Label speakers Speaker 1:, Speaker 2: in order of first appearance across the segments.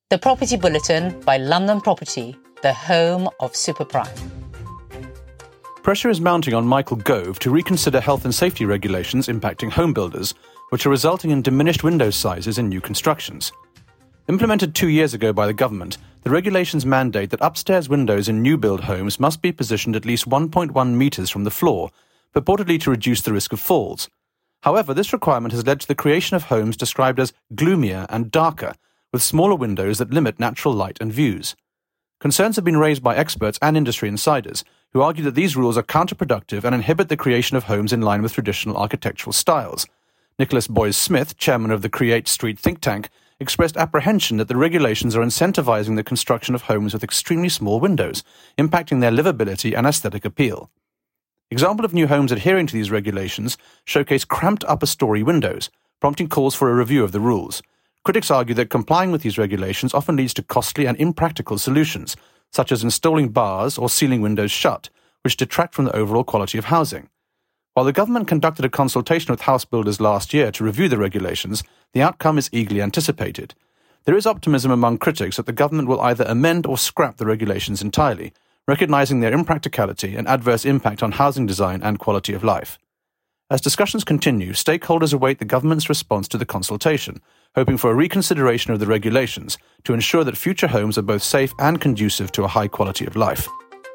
Speaker 1: The Property Bulletin by London Property, the home of superprime.
Speaker 2: Pressure is mounting on Michael Gove to reconsider health and safety regulations impacting home builders, which are resulting in diminished window sizes in new constructions. Implemented 2 years ago by the government, the regulations mandate that upstairs windows in new build homes must be positioned at least 1.1 metres from the floor, purportedly to reduce the risk of falls. However, this requirement has led to the creation of homes described as gloomier and darker, with smaller windows that limit natural light and views. Concerns have been raised by experts and industry insiders, who argue that these rules are counterproductive and inhibit the creation of homes in line with traditional architectural styles. Nicholas Boys-Smith, chairman of the Create Street think tank, expressed apprehension that the regulations are incentivizing the construction of homes with extremely small windows, impacting their livability and aesthetic appeal. Examples of new homes adhering to these regulations showcase cramped upper-story windows, prompting calls for a review of the rules. Critics argue that complying with these regulations often leads to costly and impractical solutions, such as installing bars or sealing windows shut, which detract from the overall quality of housing. While the government conducted a consultation with house builders last year to review the regulations, the outcome is eagerly anticipated. There is optimism among critics that the government will either amend or scrap the regulations entirely, recognising their impracticality and adverse impact on housing design and quality of life. As discussions continue, stakeholders await the government's response to the consultation, hoping for a reconsideration of the regulations to ensure that future homes are both safe and conducive to a high quality of life.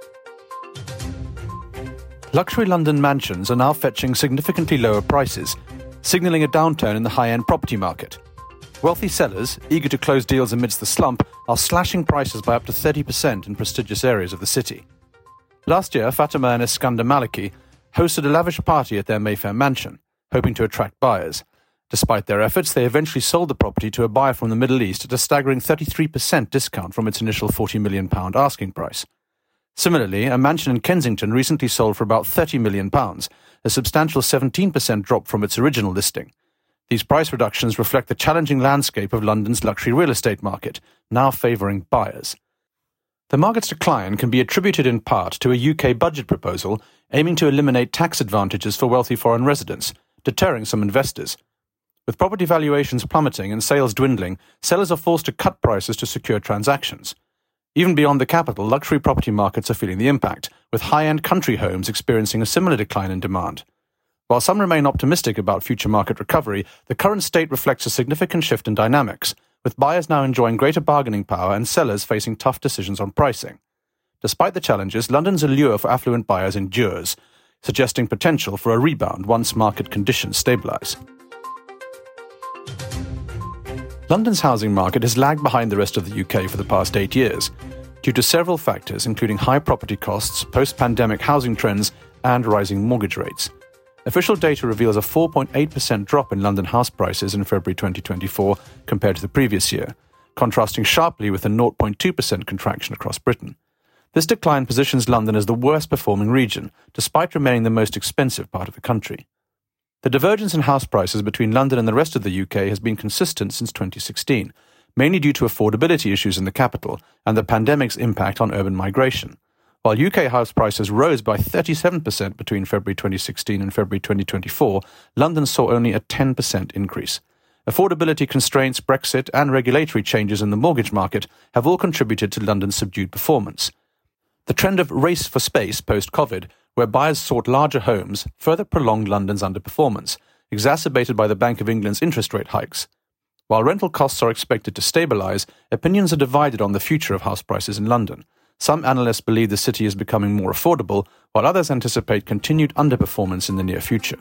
Speaker 2: Luxury London mansions are now fetching significantly lower prices, signalling a downturn in the high-end property market. Wealthy sellers, eager to close deals amidst the slump, are slashing prices by up to 30% in prestigious areas of the city. Last year, Fatima and Iskander Maliki hosted a lavish party at their Mayfair mansion, hoping to attract buyers. Despite their efforts, they eventually sold the property to a buyer from the Middle East at a staggering 33% discount from its initial £40 million asking price. Similarly, a mansion in Kensington recently sold for about £30 million, a substantial 17% drop from its original listing. These price reductions reflect the challenging landscape of London's luxury real estate market, now favouring buyers. The market's decline can be attributed in part to a UK budget proposal aiming to eliminate tax advantages for wealthy foreign residents, deterring some investors. With property valuations plummeting and sales dwindling, sellers are forced to cut prices to secure transactions. Even beyond the capital, luxury property markets are feeling the impact, with high-end country homes experiencing a similar decline in demand. While some remain optimistic about future market recovery, the current state reflects a significant shift in dynamics, with buyers now enjoying greater bargaining power and sellers facing tough decisions on pricing. Despite the challenges, London's allure for affluent buyers endures, suggesting potential for a rebound once market conditions stabilise. London's housing market has lagged behind the rest of the UK for the past 8 years, due to several factors including high property costs, post-pandemic housing trends, and rising mortgage rates. Official data reveals a 4.8% drop in London house prices in February 2024 compared to the previous year, contrasting sharply with a 0.2% contraction across Britain. This decline positions London as the worst-performing region, despite remaining the most expensive part of the country. The divergence in house prices between London and the rest of the UK has been consistent since 2016, mainly due to affordability issues in the capital and the pandemic's impact on urban migration. While UK house prices rose by 37% between February 2016 and February 2024, London saw only a 10% increase. Affordability constraints, Brexit, and regulatory changes in the mortgage market have all contributed to London's subdued performance. The trend of race for space post-COVID, where buyers sought larger homes, further prolonged London's underperformance, exacerbated by the Bank of England's interest rate hikes. While rental costs are expected to stabilise, opinions are divided on the future of house prices in London. Some analysts believe the city is becoming more affordable, while others anticipate continued underperformance in the near future.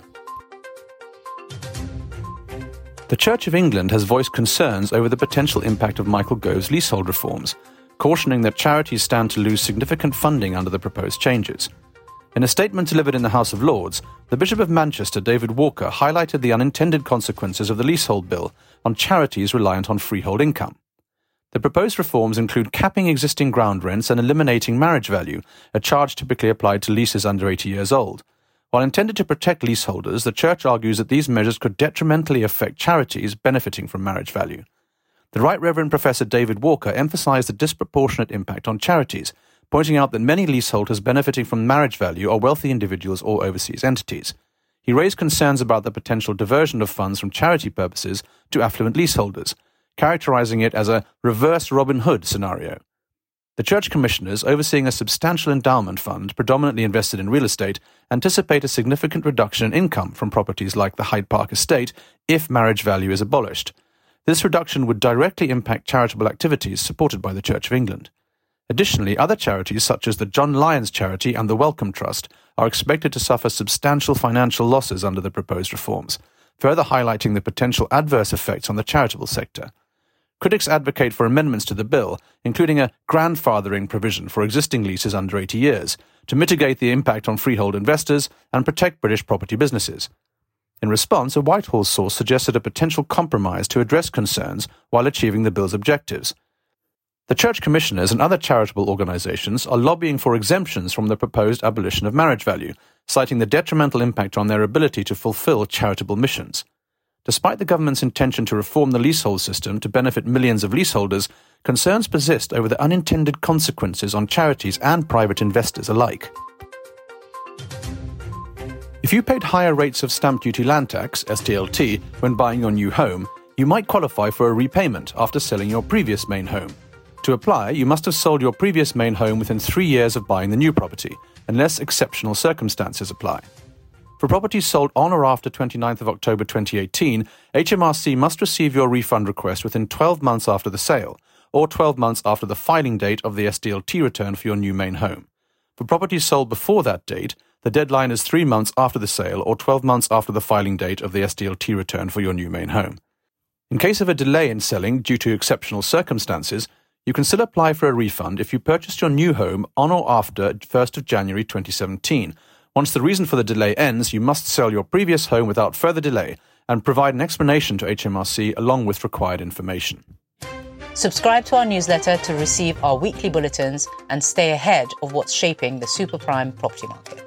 Speaker 2: The Church of England has voiced concerns over the potential impact of Michael Gove's leasehold reforms, cautioning that charities stand to lose significant funding under the proposed changes. In a statement delivered in the House of Lords, the Bishop of Manchester, David Walker, highlighted the unintended consequences of the leasehold bill on charities reliant on freehold income. The proposed reforms include capping existing ground rents and eliminating marriage value, a charge typically applied to leases under 80 years old. While intended to protect leaseholders, the Church argues that these measures could detrimentally affect charities benefiting from marriage value. The Right Reverend Professor David Walker emphasised the disproportionate impact on charities, pointing out that many leaseholders benefiting from marriage value are wealthy individuals or overseas entities. He raised concerns about the potential diversion of funds from charity purposes to affluent leaseholders, characterising it as a reverse Robin Hood scenario. The Church Commissioners, overseeing a substantial endowment fund predominantly invested in real estate, anticipate a significant reduction in income from properties like the Hyde Park estate if marriage value is abolished. This reduction would directly impact charitable activities supported by the Church of England. Additionally, other charities such as the John Lyons Charity and the Wellcome Trust are expected to suffer substantial financial losses under the proposed reforms, further highlighting the potential adverse effects on the charitable sector. Critics advocate for amendments to the bill, including a grandfathering provision for existing leases under 80 years, to mitigate the impact on freehold investors and protect British property businesses. In response, a Whitehall source suggested a potential compromise to address concerns while achieving the bill's objectives. The Church Commissioners and other charitable organisations are lobbying for exemptions from the proposed abolition of marriage value, citing the detrimental impact on their ability to fulfil charitable missions. Despite the government's intention to reform the leasehold system to benefit millions of leaseholders, concerns persist over the unintended consequences on charities and private investors alike. If you paid higher rates of stamp duty land tax, SDLT, when buying your new home, you might qualify for a repayment after selling your previous main home. To apply, you must have sold your previous main home within 3 years of buying the new property, unless exceptional circumstances apply. For properties sold on or after 29th of October 2018, HMRC must receive your refund request within 12 months after the sale, or 12 months after the filing date of the SDLT return for your new main home. For properties sold before that date, the deadline is 3 months after the sale or 12 months after the filing date of the SDLT return for your new main home. In case of a delay in selling due to exceptional circumstances, you can still apply for a refund if you purchased your new home on or after 1st of January 2017. Once the reason for the delay ends, you must sell your previous home without further delay and provide an explanation to HMRC along with required information.
Speaker 1: Subscribe to our newsletter to receive our weekly bulletins and stay ahead of what's shaping the super prime property market.